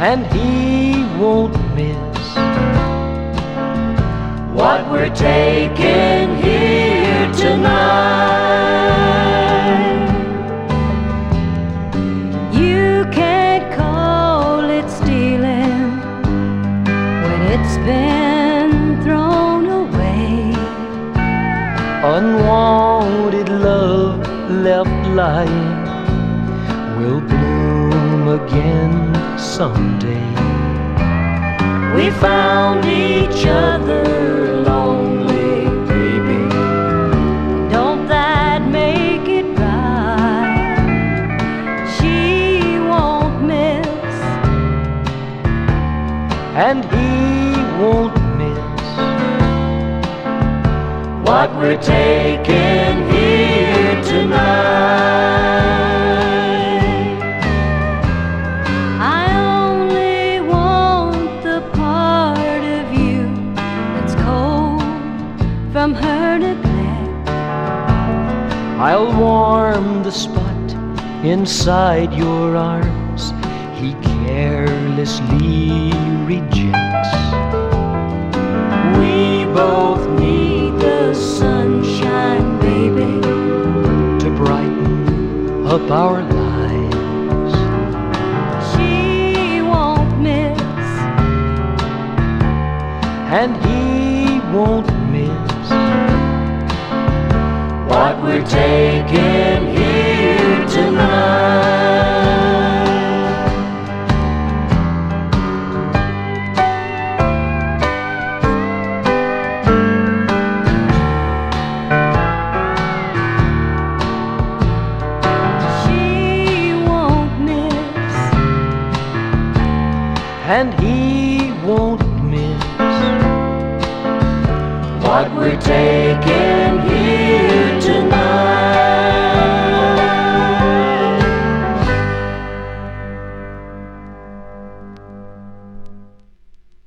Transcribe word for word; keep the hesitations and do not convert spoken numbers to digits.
and he won't miss what we're taking here tonight. You can't call it stealing when it's been thrown away. Unwanted love left lying will bloom again someday. We found each other lonely, baby. Don't that make it right? She won't miss, and he won't miss what we're taking here tonight. I only want the part of you that's cold from her neglect. I'll warm the spot inside your arms he carelessly rejects. We both need the sunshine, baby, to brighten up our lives. She won't miss, And he won't miss what we're taking here tonight. she won't miss, and he won't miss What we're taking here